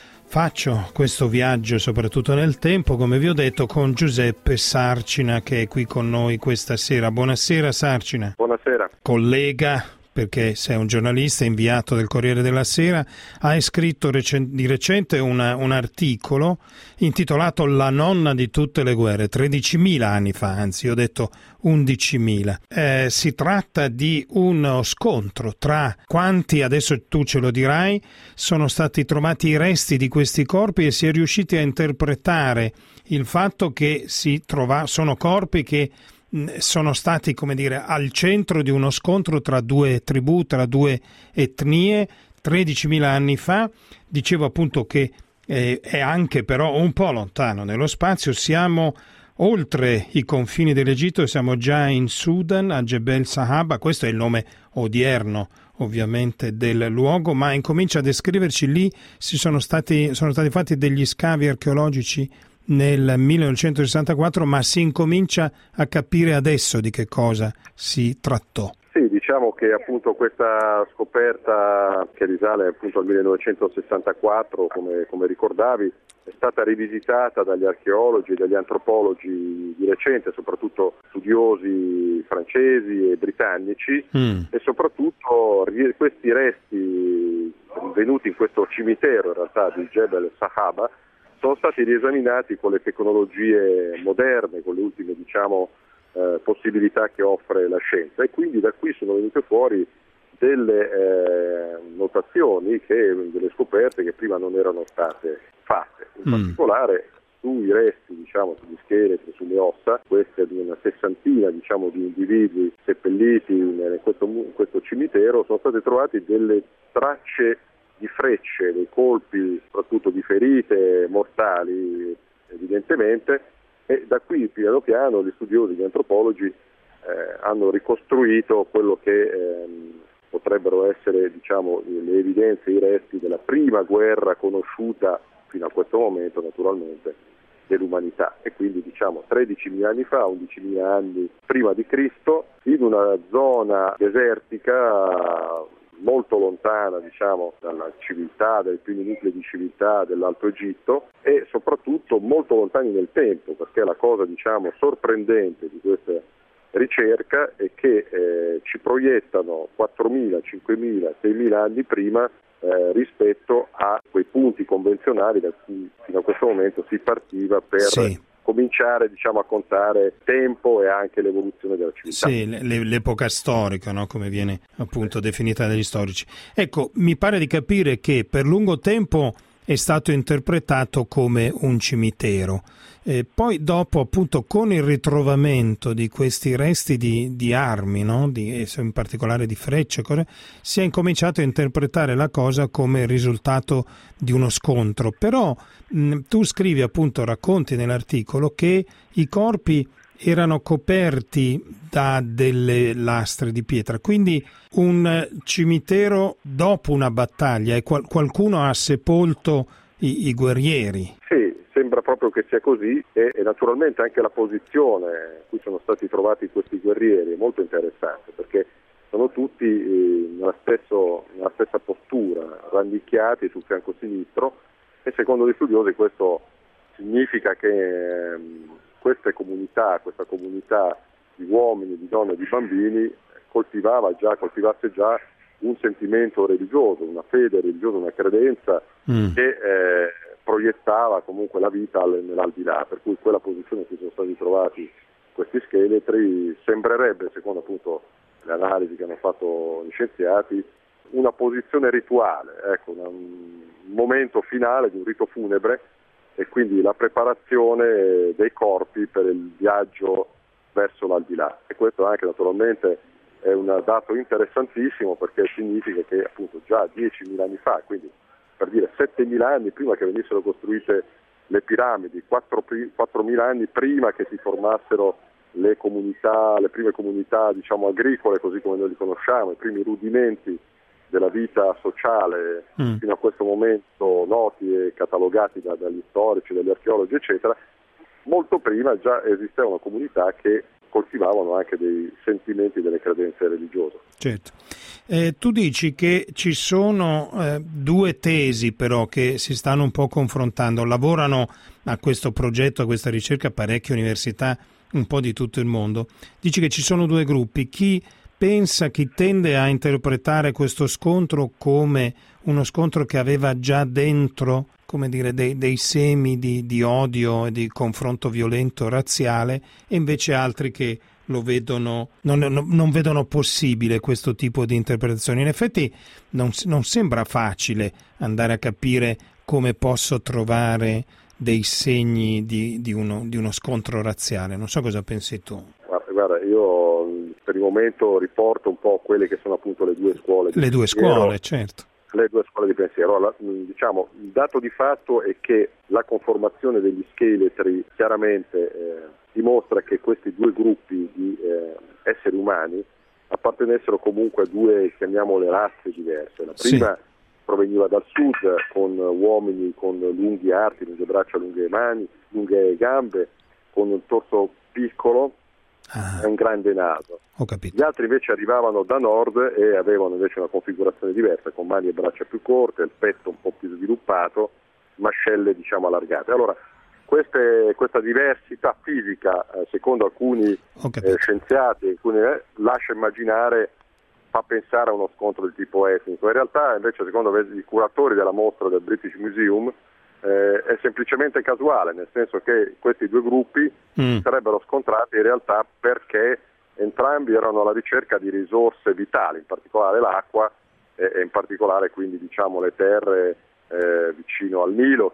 Faccio questo viaggio soprattutto nel tempo, come vi ho detto, con Giuseppe Sarcina, che è qui con noi questa sera. Buonasera Sarcina. Buonasera. Collega, perché sei un giornalista inviato del Corriere della Sera, hai scritto recen- di recente una, un articolo intitolato La nonna di tutte le guerre, tredicimila anni fa, anzi ho detto undicimila. Eh, si tratta di uno scontro tra quanti, adesso tu ce lo dirai, sono stati trovati i resti di questi corpi, e si è riusciti a interpretare il fatto che si trova, sono corpi che sono stati, come dire, al centro di uno scontro tra due tribù, tra due etnie, tredicimila anni fa. Dicevo appunto che eh, è anche però un po' lontano nello spazio, siamo oltre i confini dell'Egitto, siamo già in Sudan, a Jebel Sahaba, questo è il nome odierno ovviamente del luogo, ma incomincia a descriverci. Lì si sono stati, sono stati fatti degli scavi archeologici nel millenovecentosessantaquattro, ma si incomincia a capire adesso di che cosa si trattò. Sì, diciamo che appunto questa scoperta, che risale appunto al millenovecentosessantaquattro, come, come ricordavi, è stata rivisitata dagli archeologi e dagli antropologi di recente, soprattutto studiosi francesi e britannici, mm. e soprattutto questi resti venuti in questo cimitero in realtà di Jebel Sahaba sono stati riesaminati con le tecnologie moderne, con le ultime diciamo eh, possibilità che offre la scienza, e quindi da qui sono venute fuori delle eh, notazioni, che, delle scoperte che prima non erano state fatte. In mm. particolare sui resti, diciamo, sugli scheletri, sulle ossa, queste di una sessantina, diciamo, di individui seppelliti in questo, in questo cimitero, sono state trovate delle tracce di frecce, dei colpi, soprattutto di ferite mortali, evidentemente, e da qui piano piano gli studiosi, gli antropologi eh, hanno ricostruito quello che ehm, potrebbero essere, diciamo, le evidenze, i resti della prima guerra conosciuta fino a questo momento, naturalmente, dell'umanità, e quindi, diciamo, tredicimila anni fa, undicimila anni prima di Cristo, in una zona desertica molto lontana, diciamo, dalla civiltà, dai primi nuclei di civiltà dell'Alto Egitto, e soprattutto molto lontani nel tempo, perché la cosa, diciamo, sorprendente di questa ricerca è che eh, ci proiettano quattromila, cinquemila, seimila anni prima eh, rispetto a quei punti convenzionali da cui fino a questo momento si partiva per sì. cominciare, diciamo, a contare tempo e anche l'evoluzione della civiltà. Sì, l'epoca storica, no? Come viene appunto definita dagli storici. Ecco, mi pare di capire che per lungo tempo è stato interpretato come un cimitero. E poi dopo, appunto, con il ritrovamento di questi resti di, di armi, no? Di, in particolare di frecce, si è incominciato a interpretare la cosa come il risultato di uno scontro. Però mh, tu scrivi, appunto, racconti nell'articolo che i corpi erano coperti da delle lastre di pietra, quindi un cimitero dopo una battaglia, e qual- qualcuno ha sepolto i, i guerrieri. Sì, sembra proprio che sia così, e, e naturalmente anche la posizione in cui sono stati trovati questi guerrieri è molto interessante, perché sono tutti eh, nella, stesso, nella stessa postura, rannicchiati sul fianco sinistro, e secondo gli studiosi questo significa che eh, queste comunità, questa comunità di uomini, di donne e di bambini coltivava già, coltivasse già un sentimento religioso, una fede religiosa, una credenza mm. che eh, proiettava comunque la vita nell'aldilà, per cui quella posizione in cui sono stati trovati questi scheletri sembrerebbe, secondo appunto le analisi che hanno fatto gli scienziati, una posizione rituale, ecco, una, un momento finale di un rito funebre, e quindi la preparazione dei corpi per il viaggio verso l'aldilà. E questo anche naturalmente è un dato interessantissimo, perché significa che appunto già diecimila anni fa, quindi per dire settemila anni prima che venissero costruite le piramidi, quattromila anni prima che si formassero le comunità, le prime comunità, diciamo, agricole, così come noi li conosciamo, i primi rudimenti della vita sociale mm. fino a questo momento noti e catalogati da, dagli storici, dagli archeologi, eccetera, molto prima già esistevano comunità che coltivavano anche dei sentimenti, delle credenze religiose. Certo. Eh, tu dici che ci sono eh, due tesi però che si stanno un po' confrontando, lavorano a questo progetto, a questa ricerca parecchie università un po' di tutto il mondo. Dici che ci sono due gruppi, chi pensa, chi tende a interpretare questo scontro come uno scontro che aveva già dentro, come dire, dei, dei semi di, di odio e di confronto violento razziale, e invece altri che lo vedono, non, non, non vedono possibile questo tipo di interpretazione. In effetti non, non sembra facile andare a capire come posso trovare dei segni di, di, uno, di uno scontro razziale. Non so cosa pensi tu. Guarda, guarda, io per il momento riporto un po' quelle che sono appunto le due scuole di le due pensiero. scuole, certo. Le due scuole di pensiero. Allora, diciamo, il dato di fatto è che la conformazione degli scheletri chiaramente eh, dimostra che questi due gruppi di eh, esseri umani appartenessero comunque a due, chiamiamole, razze diverse. La prima sì. proveniva dal sud, con uomini con lunghi arti, lunghe braccia, lunghe mani, lunghe gambe, con un torso piccolo ah. e un grande naso. Ho capito. Gli altri invece arrivavano da nord e avevano invece una configurazione diversa, con mani e braccia più corte, il petto un po' più sviluppato, mascelle, diciamo, allargate. Allora, queste, questa diversità fisica, eh, secondo alcuni eh, scienziati, alcuni, eh, lascia immaginare, fa pensare a uno scontro di tipo etnico. In realtà, invece, secondo i curatori della mostra del British Museum, eh, è semplicemente casuale, nel senso che questi due gruppi mm. sarebbero scontrati in realtà perché entrambi erano alla ricerca di risorse vitali, in particolare l'acqua e, e in particolare quindi, diciamo, le terre eh, vicino al Nilo, che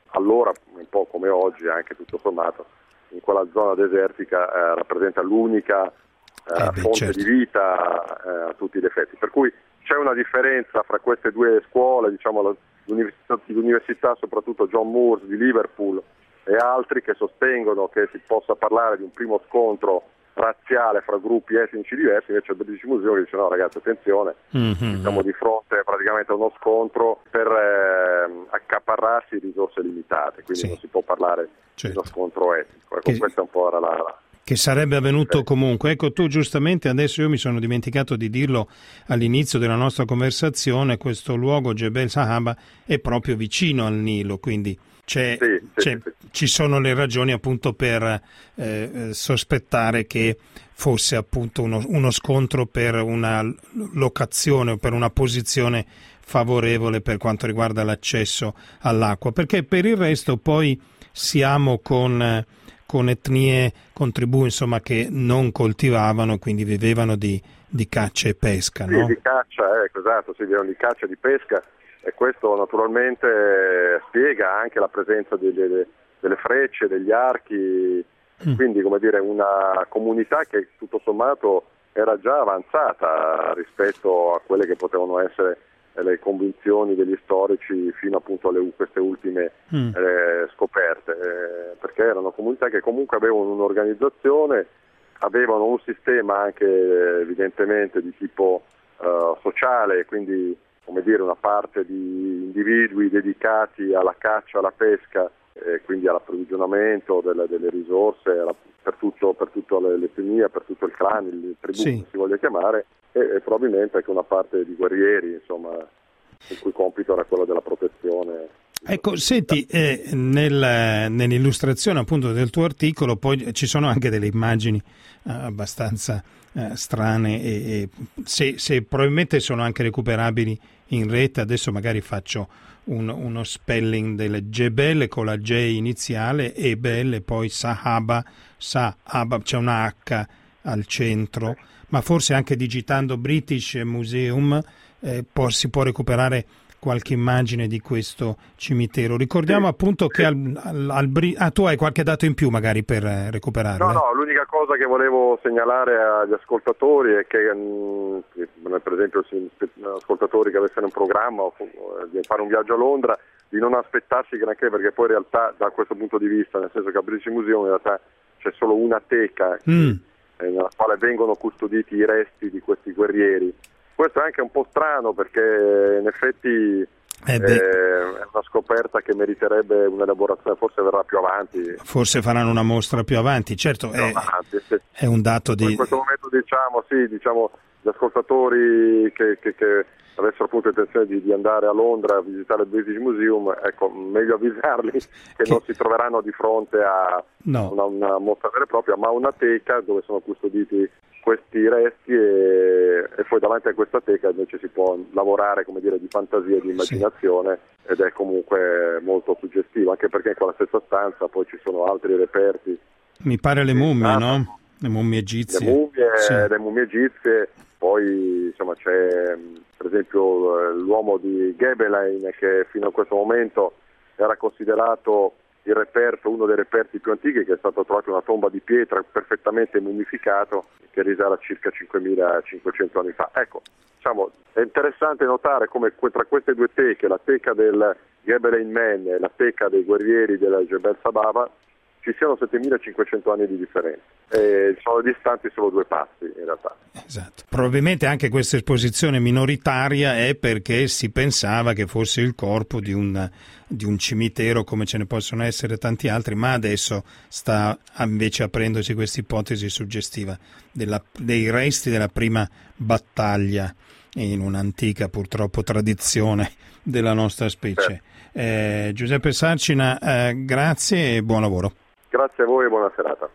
allora, un po' come oggi anche tutto sommato, in quella zona desertica eh, rappresenta l'unica eh, eh beh, fonte certo. di vita eh, a tutti gli effetti. Per cui c'è una differenza fra queste due scuole, diciamo l'università, l'università soprattutto John Moores di Liverpool e altri che sostengono che si possa parlare di un primo scontro razziale fra gruppi etnici diversi, invece il British Museum che dice no ragazzi attenzione, mm-hmm. siamo di fronte praticamente a uno scontro per eh, accaparrarsi risorse limitate, quindi sì. non si può parlare certo. di uno scontro etnico. Ecco, che... questa è un po' la, la che sarebbe avvenuto comunque. Ecco, tu giustamente adesso, io mi sono dimenticato di dirlo all'inizio della nostra conversazione, questo luogo Jebel Sahaba è proprio vicino al Nilo, quindi c'è, sì, c'è, sì, sì. ci sono le ragioni appunto per eh, sospettare che fosse appunto uno, uno scontro per una locazione o per una posizione favorevole per quanto riguarda l'accesso all'acqua, perché per il resto poi siamo con... con etnie, con tribù insomma che non coltivavano, quindi vivevano di, di caccia e pesca, no? Sì, di caccia, ecco, esatto, si vivevano di caccia e di pesca e questo naturalmente spiega anche la presenza delle, delle frecce, degli archi, mm. quindi come dire una comunità che tutto sommato era già avanzata rispetto a quelle che potevano essere le convinzioni degli storici fino appunto alle queste ultime mm. eh, scoperte, eh, perché erano comunità che comunque avevano un'organizzazione, avevano un sistema anche evidentemente di tipo eh, sociale, quindi come dire una parte di individui dedicati alla caccia, alla pesca, eh, quindi all'approvvigionamento delle, delle risorse alla, per tutto per tutta l'etnia, per tutto il clan, il tribù, sì. si voglia chiamare, e, e probabilmente anche una parte di guerrieri, insomma, il cui compito era quello della protezione. Ecco, senti, eh, nel, nell'illustrazione appunto del tuo articolo poi ci sono anche delle immagini eh, abbastanza eh, strane e, e se, se probabilmente sono anche recuperabili in rete, adesso magari faccio un, uno spelling del Jebel con la J iniziale, Ebel e poi Sahaba, Sahaba, c'è una H al centro, ma forse anche digitando British Museum eh, può, si può recuperare qualche immagine di questo cimitero. Ricordiamo sì, appunto che sì. al, al, al ah, tu hai qualche dato in più magari per eh, recuperarlo. No, no, l'unica cosa che volevo segnalare agli ascoltatori è che mh, per esempio ascoltatori che avessero un programma o di fare un viaggio a Londra, di non aspettarsi granché, perché poi in realtà da questo punto di vista, nel senso che al British Museum in realtà c'è solo una teca mm. nella quale vengono custoditi i resti di questi guerrieri. Questo è anche un po' strano perché in effetti eh eh, è una scoperta che meriterebbe un'elaborazione, forse verrà più avanti. Forse faranno una mostra più avanti, certo è, avanti, sì. è un dato di... In questo momento diciamo, sì, diciamo gli ascoltatori che, che, che avessero appunto intenzione di, di andare a Londra a visitare il British Museum, ecco, meglio avvisarli che, che... non si troveranno di fronte a no. una, una mostra vera e propria, ma una teca dove sono custoditi questi resti e, e poi davanti a questa teca invece si può lavorare, come dire, di fantasia, di immaginazione sì. ed è comunque molto suggestivo, anche perché in quella stessa stanza poi ci sono altri reperti. Mi pare le mummie, ah, no? Le mummie egizie. Le mummie, sì. le mummie egizie, poi insomma c'è per esempio l'uomo di Gebelein che fino a questo momento era considerato il reperto, uno dei reperti più antichi, che è stato trovato una tomba di pietra perfettamente mummificato che risale a circa cinquemilacinquecento anni fa. Ecco, diciamo, è interessante notare come tra queste due teche, la teca del Gebelein Men e la teca dei guerrieri della Jebel Sahaba, ci siano settemilacinquecento anni di differenza e sono distanti solo due passi in realtà. Esatto. Probabilmente anche questa esposizione minoritaria è perché si pensava che fosse il corpo di un, di un cimitero come ce ne possono essere tanti altri, ma adesso sta invece aprendosi questa ipotesi suggestiva della, dei resti della prima battaglia in un'antica purtroppo tradizione della nostra specie. Eh, Giuseppe Sarcina, eh, grazie e buon lavoro. Grazie a voi e buona serata.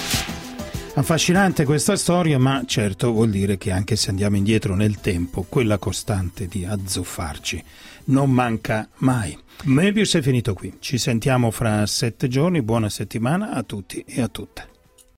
Affascinante questa storia, ma certo vuol dire che anche se andiamo indietro nel tempo, quella costante di azzuffarci non manca mai. Möbius è finito qui. Ci sentiamo fra sette giorni. Buona settimana a tutti e a tutte.